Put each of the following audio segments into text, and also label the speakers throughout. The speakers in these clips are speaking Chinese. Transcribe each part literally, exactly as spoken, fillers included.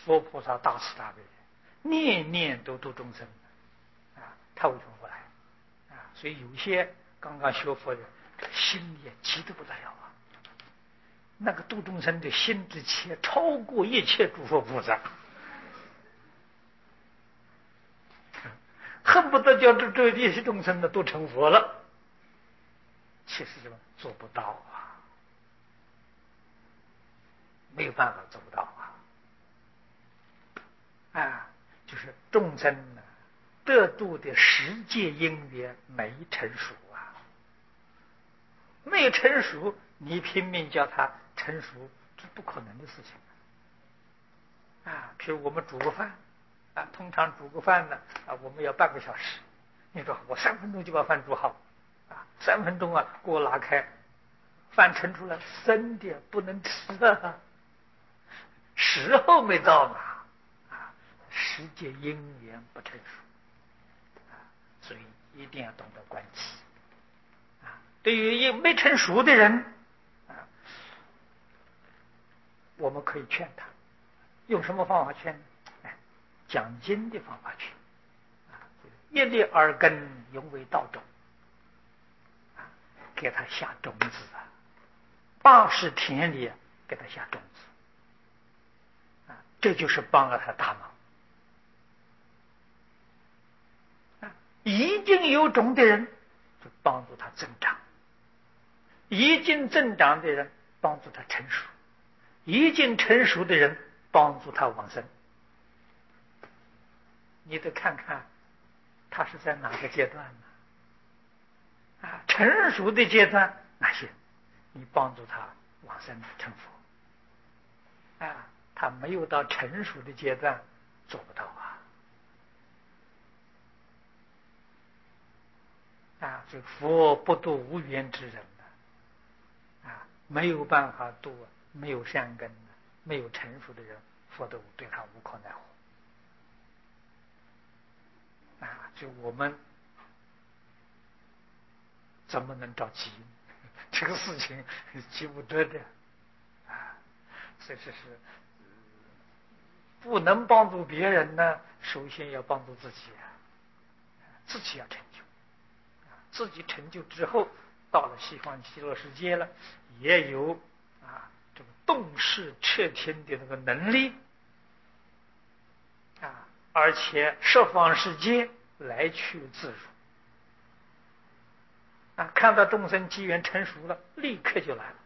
Speaker 1: 佛菩萨大慈大悲，念念都度众生啊，他为什么不来啊？所以有些刚刚学佛的心也急得不得了啊，那个度众生的心之切超过一切诸佛菩萨，恨不得叫这这这些众生呢都成佛了，其实就做不到啊，没有办法做不到啊！啊，就是众生呢得度的实界因缘没成熟啊，没有成熟，你拼命叫他成熟，这不可能的事情啊！譬如我们煮个饭啊，通常煮个饭呢啊，我们要半个小时。你说我三分钟就把饭煮好啊，三分钟啊，锅拉开，饭盛出来生的不能吃啊，时候没到嘛啊，时节因缘不成熟啊，所以一定要懂得观机啊。对于没成熟的人啊，我们可以劝他，用什么方法劝呢？哎，讲经的方法劝。一粒耳根，永为道种，给他下种子啊！八十田里给他下种子啊，这就是帮了他大忙啊！已经有种的人，就帮助他增长；已经增长的人，帮助他成熟；已经成熟的人，帮助他往生。你得看看他是在哪个阶段呢？啊，成熟的阶段那行，你帮助他往生成佛。啊，他没有到成熟的阶段，做不到啊。啊，这佛不度无缘之人的，啊，没有办法度没有善根的、没有成熟的人，佛都对他无可奈何。啊，就我们怎么能着急？这个事情急不得的啊！所以这是不能帮助别人呢，首先要帮助自己啊，自己要成就啊，自己成就之后，到了西方极乐世界了，也有啊这个动视彻天的那个能力啊，而且十方世界来去自如。啊，看到众生机缘成熟了，立刻就来了。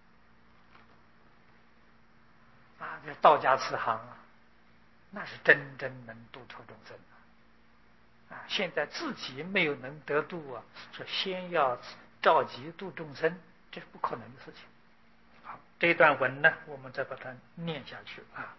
Speaker 1: 啊，这道家慈航啊，那是真正能度脱众生啊！啊，现在自己没有能得度啊，说先要召集度众生，这是不可能的事情。好，这段文呢，我们再把它念下去啊。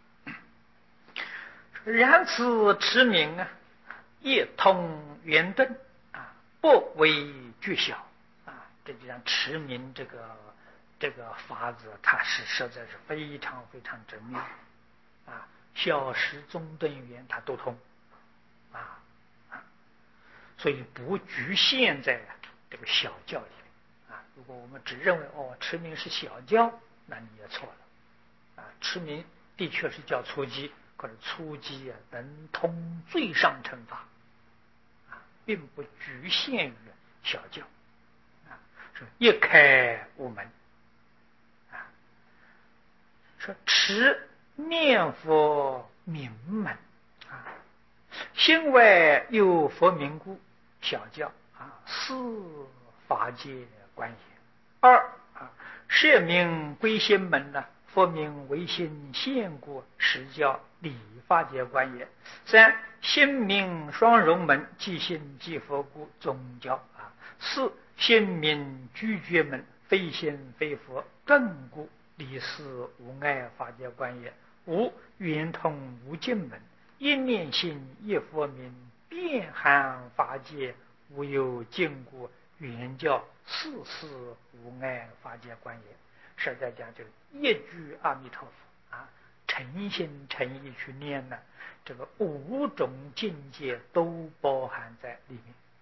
Speaker 1: 然此持名啊，业通圆顿啊，不为巨小啊。这就像持名这个这个法子，它是实在是非常非常缜密啊，小时中顿圆它都通啊啊，所以不局限在这个小教里面啊。如果我们只认为哦持名是小教，那你也错了啊。持名的确是叫初级。可是初级啊，能通最上乘法啊，并不局限于小教啊。说一开无门啊，说持念佛名门啊，心外有佛名故，小教啊，四法界观也。二啊，摄名归心门呢，佛名为心现故，实教理法界观也。三心名双融门，即心即佛故，宗教啊。四心名居绝门，非心非佛，正故，理事无碍法界观也。五圆通无尽门，一念心一佛名，遍含法界，无有尽故，圆教事事无碍法界观也。实在讲就是一句阿弥陀佛啊，诚心诚意去念呢，这个五种境界都包含在里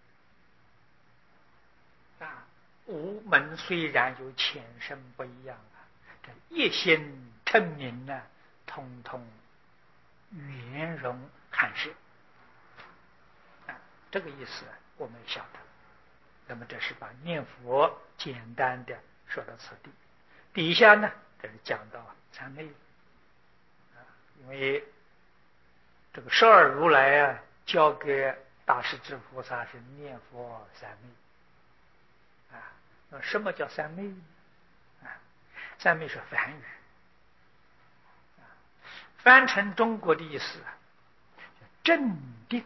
Speaker 1: 面啊。五门虽然有浅深不一样啊，这一心称名呢，通通圆融含摄啊，这个意思我们晓得。那么这是把念佛简单的说到此地，底下呢这是讲到三昧啊，因为这个十二如来啊教给大势至菩萨是念佛三昧啊。那什么叫三昧呢？啊，三昧是梵语，啊，翻成中国的意思啊，镇定。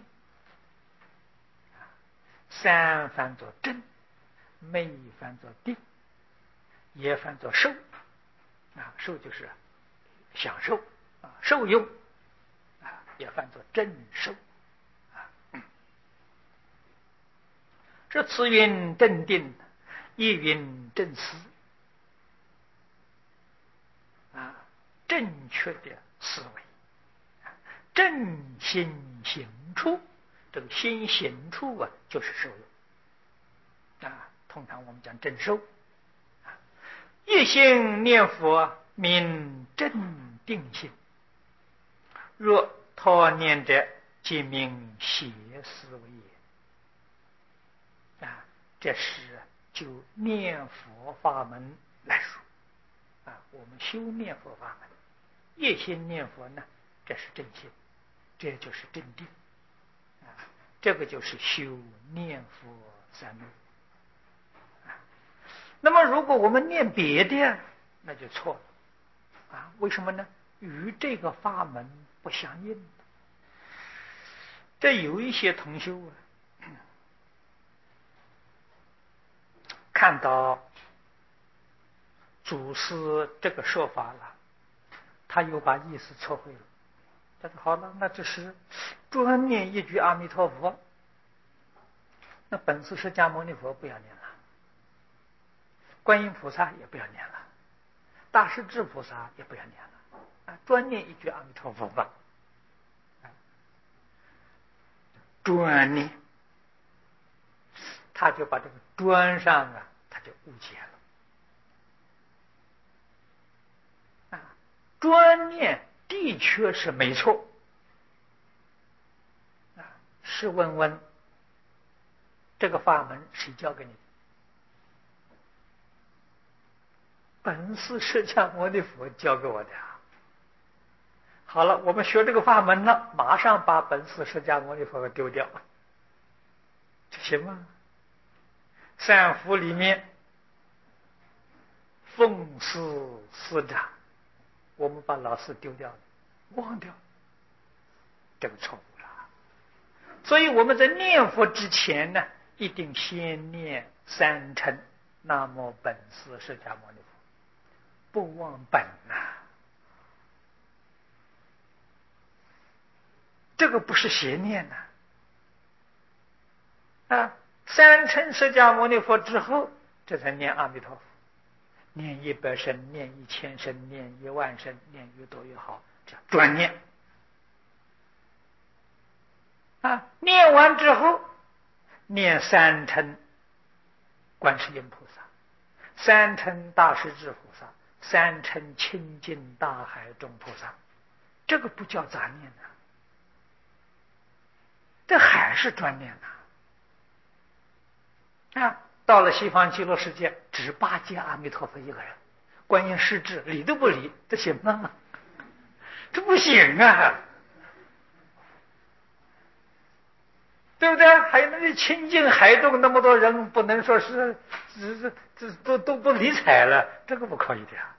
Speaker 1: 三翻作正，昧翻作定，也翻作受啊，受就是享受啊，受用啊，也翻作正受啊。这此云正定，亦云正思啊，正确的思维，正心行处。这个心行处啊，就是受用啊。通常我们讲正受啊，一心念佛名正定心，若他念者，即名邪思维也啊。这是就念佛法门来说啊，我们修念佛法门，一心念佛呢，这是正心，这就是正定。这个就是修念佛三昧啊。那么如果我们念别的，那就错了啊。为什么呢？与这个法门不相应。这有一些同修啊，看到祖师这个说法了，他又把意思错会了。他说好了，那这是专念一句阿弥陀佛，那本师释迦牟尼佛不要念了，观音菩萨也不要念了，大势至菩萨也不要念了啊，专念一句阿弥陀佛吧。专念，他就把这个专上啊，他就误解了啊。专念的确是没错啊，试问问这个法门谁教给你的？本师释迦牟尼佛教给我的啊。好了，我们学这个法门了，马上把本师释迦牟尼佛丢掉，这行吗？三福里面奉师师长，我们把老师丢掉了，忘掉，这个错误了。所以我们在念佛之前呢，一定先念三称南无本师释迦牟尼佛，不忘本呐、啊。这个不是邪念呐、啊！啊，三称释迦牟尼佛之后，这才念阿弥陀佛，念一百声，念一千声，念一万声，念越多越好，这专念。啊，念完之后，念三称观世音菩萨，三称大势至菩萨，三称清净大海众菩萨，这个不叫杂念呐、啊。这还是专念呐、啊！啊，到了西方极乐世界，只巴结阿弥陀佛一个人，观音失智，理都不理，这行吗？这不行啊，对不对？还有那些清净海众那么多人，不能说是只是这都都不理睬了，这个不可以的呀！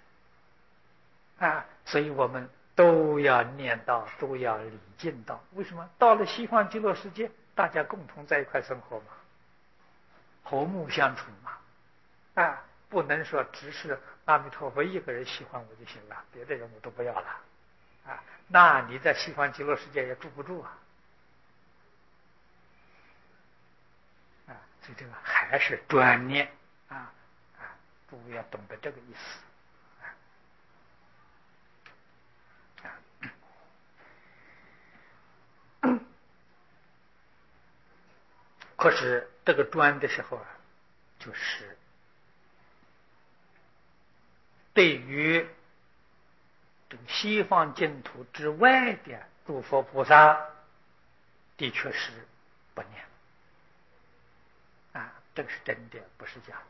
Speaker 1: 啊，所以我们都要念道，都要礼敬道。为什么？到了西方极乐世界，大家共同在一块生活嘛，和睦相处嘛，啊，不能说只是阿弥陀佛一个人喜欢我就行了，别的人我都不要了，啊，那你在西方极乐世界也住不住啊？啊，所以这个还是专念啊啊，都要懂得这个意思。可是这个专的时候啊，就是对于这个西方净土之外的诸佛菩萨，的确是不念啊，这个是真的，不是假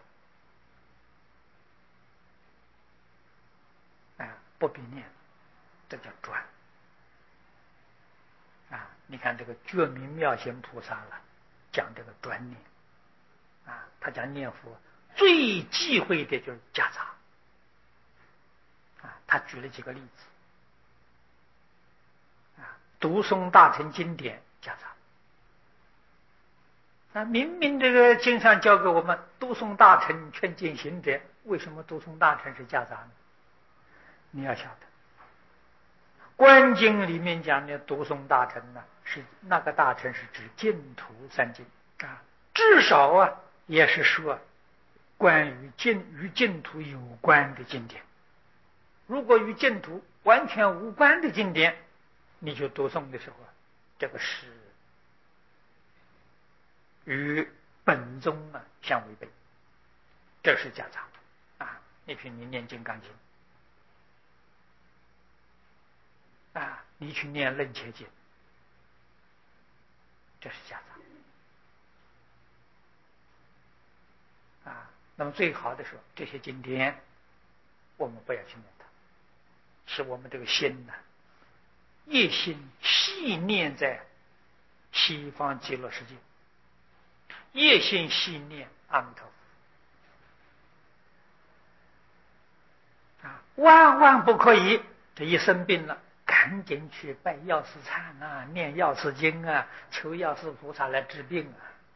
Speaker 1: 的啊，不必念，这叫专啊。你看这个觉明妙行菩萨了，讲这个专念啊，他讲念佛最忌讳的就是夹杂啊，他举了几个例子啊，读诵大乘经典夹杂。啊，明明这个经上教给我们读诵大乘劝进行者，为什么读诵大乘是夹杂呢？你要晓得，观经里面讲的读诵大乘呢，是那个大乘是指净土三经啊，至少啊也是说关于净与净土有关的经典。如果与净土完全无关的经典，你就读诵的时候，这个是与本宗啊相违背，这是夹杂啊。你比如你念金刚经啊，你去念楞伽经，这是夹杂啊。那么最好的时候，这些经典我们不要去念它，使我们这个心呢、啊，一心细念在西方极乐世界，一心细念阿弥陀佛啊，万万不可以这一生病了赶紧去拜药师忏啊，念药师经啊，求药师菩萨来治病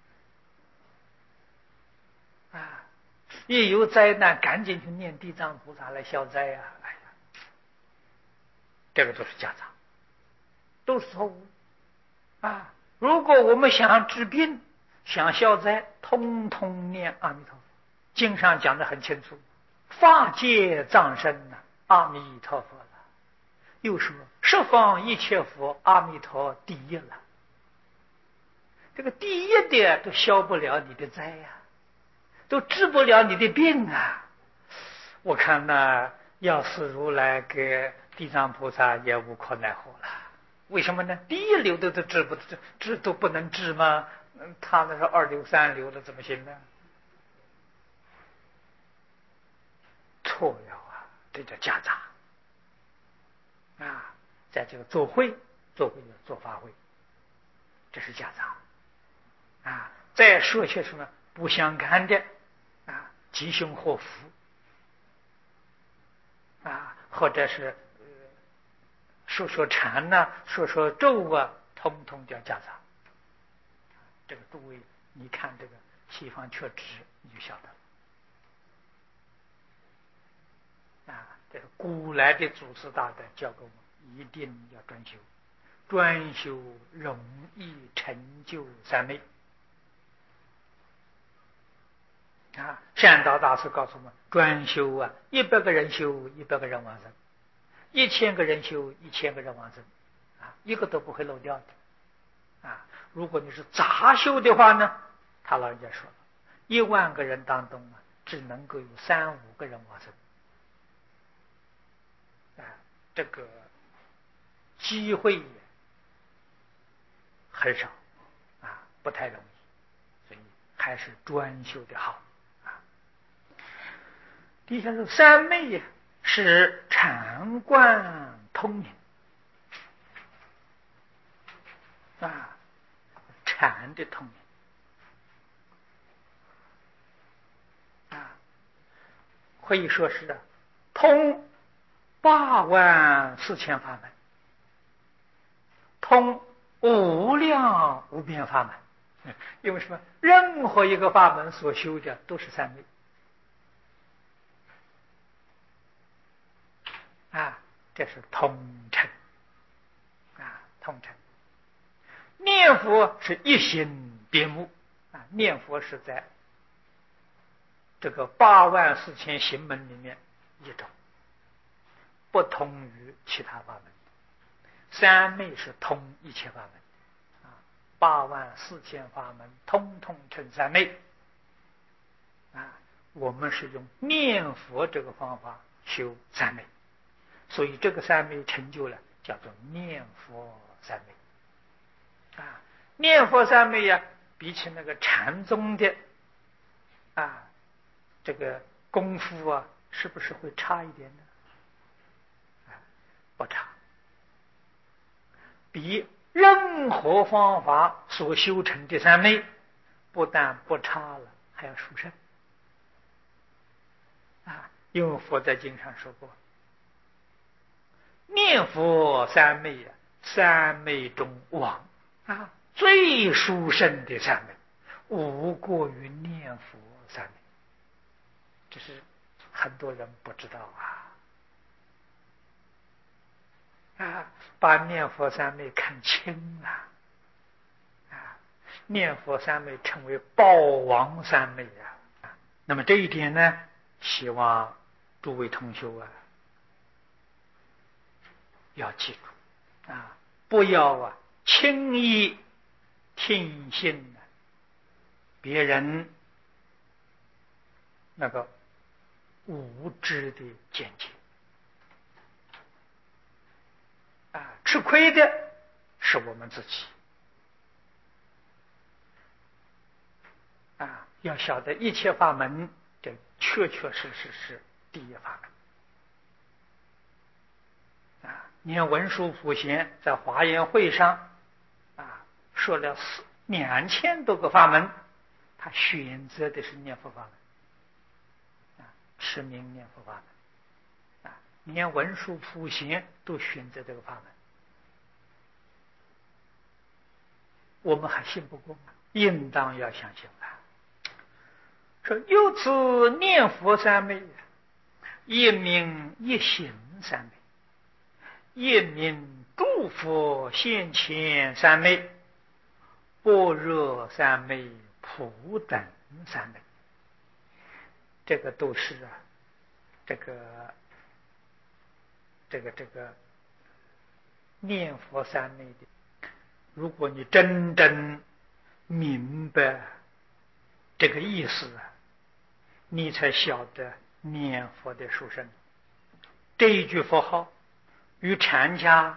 Speaker 1: 啊！啊，一有灾难赶紧去念地藏菩萨来消灾啊！哎呀，这个都是夹杂，都是错误啊！如果我们想治病、想消灾，通通念阿弥陀佛。经上讲得很清楚，法界藏身呐、啊，阿弥陀佛了。又说十方一切佛，阿弥陀第一了。这个第一的都消不了你的灾呀、啊，都治不了你的病啊！我看那药师如来给地藏菩萨也无可奈何了。为什么呢？第一流的都治不治，治都不能治吗？他那是二流三流的，怎么行呢？错了啊，这叫夹杂啊！在这个做会，做会做法会，这是夹杂啊！再说些什么不相干的啊，吉凶祸福啊，或者是、呃、说说禅呐、啊，说说咒啊，通通叫夹杂。这个诸位，你看这个西方缺指，你就晓得了啊！这是古来的祖师大德教给我们，一定要专修，专修容易成就三昧啊！善导大师告诉我们，专修啊，一百个人修，一百个人往生；一千个人修，一千个人往生啊，一个都不会漏掉的啊！如果你是杂修的话呢，他老人家说了，一万个人当中啊，只能够有三五个人往生啊，这个机会很少啊，不太容易，所以还是专修的好啊。底下是三昧是禅观通明啊，禅的通明啊，可以说是通八万四千法门，通无量无边法门。因为什么？任何一个法门所修的都是三昧啊，这是通称啊，通称。念佛是一心别目啊，念佛是在这个八万四千行门里面一种，不同于其他法门。三昧是通一切法门啊，八万四千法门通通称三昧啊。我们是用念佛这个方法修三昧， 所以这个三昧成就了，叫做念佛三昧。啊，念佛三昧呀、啊，比起那个禅宗的啊这个功夫啊，是不是会差一点呢？啊，不差，比任何方法所修成的三昧，不但不差了，还要殊胜。啊，因为佛在经上说过，念佛三昧啊，三昧中王啊，最殊胜的三昧，无过于念佛三昧。这是很多人不知道啊，啊，把念佛三昧看轻了，啊，念佛三昧称为报王三昧啊。那么这一点呢，希望诸位同学啊要记住啊，不要啊轻易听信别人那个无知的见解啊，吃亏的是我们自己啊！要晓得一切法门，这确确实实是第一法门啊！你看文殊普贤在华严会上啊说了四两千多个法门，他选择的是念佛法门啊，持名念佛法门啊，连文殊普贤都选择这个法门，我们还信不过吗？应当要相信啊！说由此念佛三昧，一名一行三昧，一名诸佛现前三昧，般若三昧，普等三昧。这个都是啊，这个这个这个念佛三昧的。如果你真正明白这个意思啊，你才晓得念佛的殊胜。这一句佛号与禅家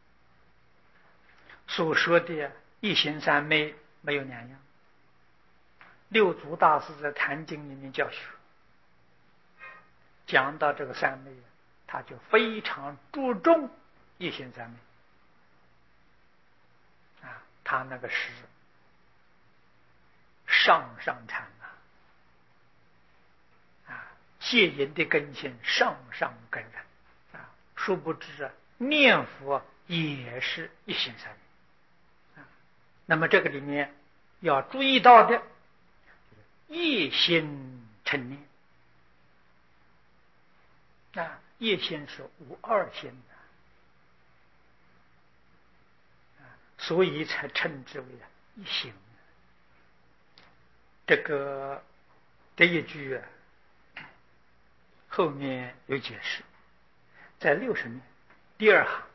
Speaker 1: 所说的一行三昧没有两样。六祖大师在《坛经》里面教学，讲到这个三昧，他就非常注重一行三昧啊，他那个是上上禅啊，啊，戒淫的根性上上根人啊，殊不知啊，念佛也是一行三昧啊。那么这个里面要注意到的，一心成念啊，一心是无二心的啊，所以才称之为一心。这个这一句啊，后面有解释，在六十面第二行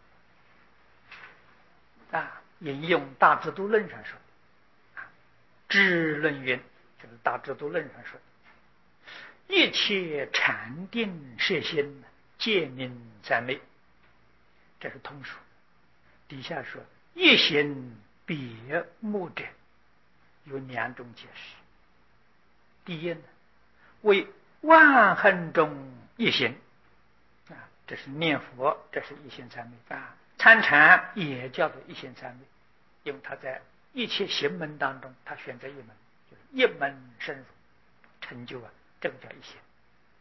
Speaker 1: 啊，引用《大智度论》上说的啊，智论云，就是《大智度论》上说的，一切禅定摄心，皆名三昧。这是通俗。底下说一行别目者，有两种解释。第一呢，为万行中一行啊，这是念佛，这是一行三昧啊。参禅也叫做一行三昧，因为他在一切行门当中，他选择一门，就是一门深入成就啊，这个叫一行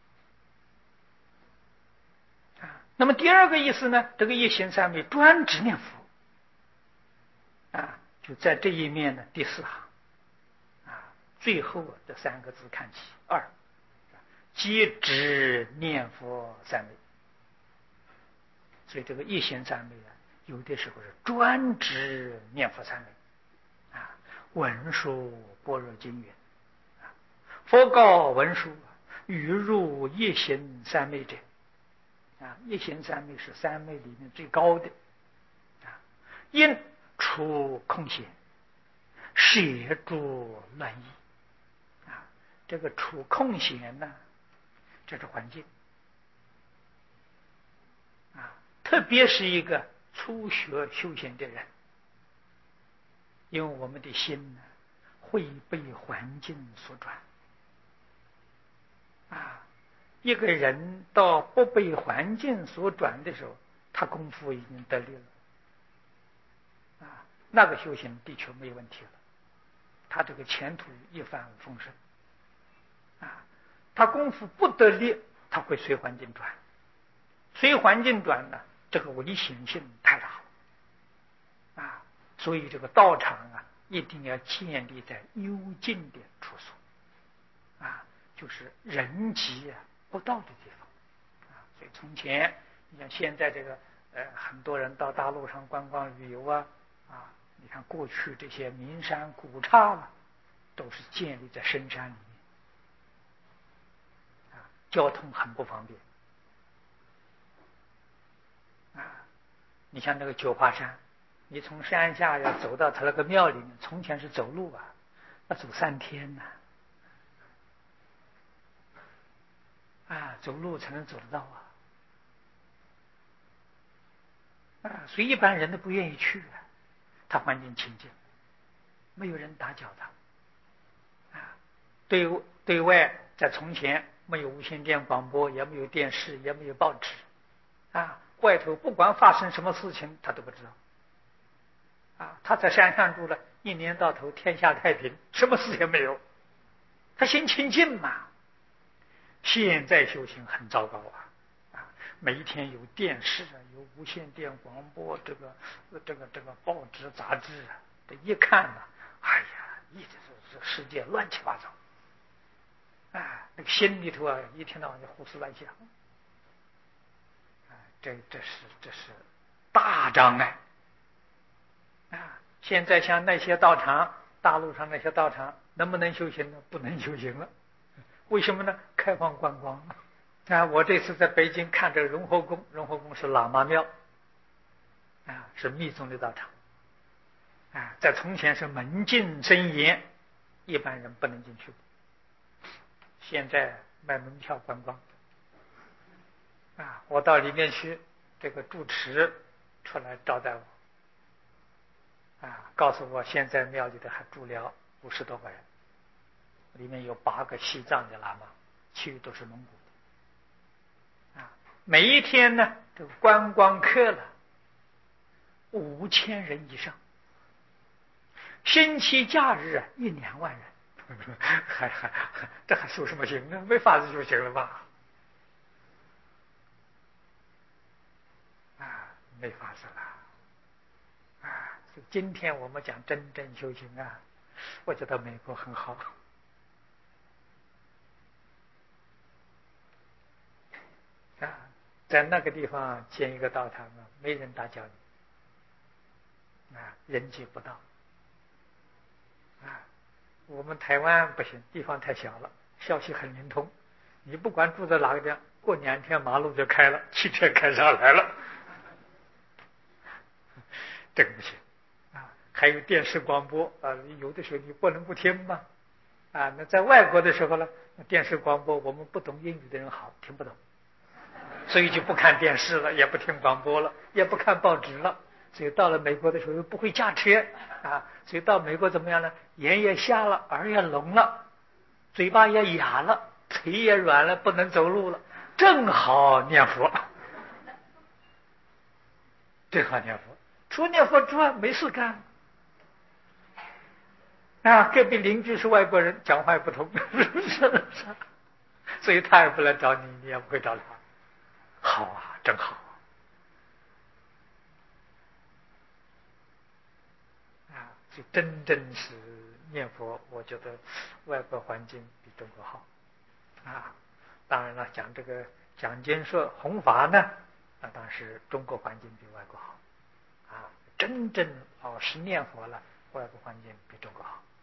Speaker 1: 啊。那么第二个意思呢，这个一行三昧专指念佛啊，就在这一面的第四行啊，最后这三个字看起二，皆指念佛三昧。所以这个一行三昧啊，有的时候是专指念佛三昧啊。文殊般若经云啊，佛告文殊，欲入一行三昧者啊，一行三昧是三昧里面最高的啊，因除空闲，摄诸乱意啊。这个除空闲呢，这是环境啊， 特别是一个初学修行的人，因为我们的心呢会被环境所转啊。一个人到不被环境所转的时候，他功夫已经得力了啊，那个修行的确没有问题了，他这个前途一帆风顺啊。他功夫不得力，他会随环境转，随环境转呢，这个危险性太大了啊。所以这个道场啊，一定要建立在幽静的处所啊，就是人迹啊不到的地方啊。所以从前你像现在这个呃很多人到大陆上观光旅游啊啊，你看过去这些名山古刹啊，都是建立在深山里面啊，交通很不方便啊。你像那个九华山，你从山下要走到他那个庙里面，从前是走路啊，要走三天呢啊，啊，走路才能走得到啊。啊，所以一般人都不愿意去啊，他环境清净，没有人打搅他啊。对对外，在从前没有无线电广播，也没有电视，也没有报纸啊，外头不管发生什么事情，他都不知道啊。他在山上住了一年到头天下太平，什么事也没有，他心清净嘛。现在修行很糟糕啊。每一天有电视啊，有无线电广播，这个这个这个报纸杂志啊，这一看呢、啊，哎呀，一直是这世界乱七八糟，哎，那个心里头啊，一天到晚就胡思乱想，哎，这这是这是大障碍啊！现在像那些道场，大陆上那些道场，能不能修行呢？不能修行了，为什么呢？开放观光。啊，我这次在北京看这个融合宫，融合宫是喇嘛庙，啊，是密宗的道场，啊，在从前是门禁森严，一般人不能进去。现在卖门票观光，啊，我到里面去，这个住持出来招待我，啊，告诉我现在庙里头还住了五十多个人，里面有八个西藏的喇嘛，其余都是蒙古。每一天呢，这个观光客了五千人以上，星期假日啊一两万人，还还这还修什么行呢？没法子修行了吧？啊，没法子了啊！所以今天我们讲真正修行啊，我觉得美国很好。啊，在那个地方建一个道场啊，没人打搅你，啊，人迹不到，啊，我们台湾不行，地方太小了，消息很灵通，你不管住在哪个地方，过两天马路就开了，汽车开上来了，这个不行啊。还有电视广播啊，有的时候你不能不听嘛，啊，那在外国的时候呢，电视广播我们不懂英语的人好听不懂。所以就不看电视了，也不听广播了，也不看报纸了。所以到了美国的时候又不会驾车啊，所以到美国怎么样呢？眼也瞎了，耳也聋了，嘴巴也哑了，腿也软了，不能走路了，正好念佛，正好念佛。除念佛之外没事干啊。隔壁邻居是外国人，讲话也不通，是不是？所以他也不来找你，你也不会找他。好啊，真好啊！所以真正是念佛，我觉得外国环境比中国好啊。当然了，讲这个讲经说弘法呢，那当然是中国环境比外国好啊。真正老实念佛了，外国环境比中国好。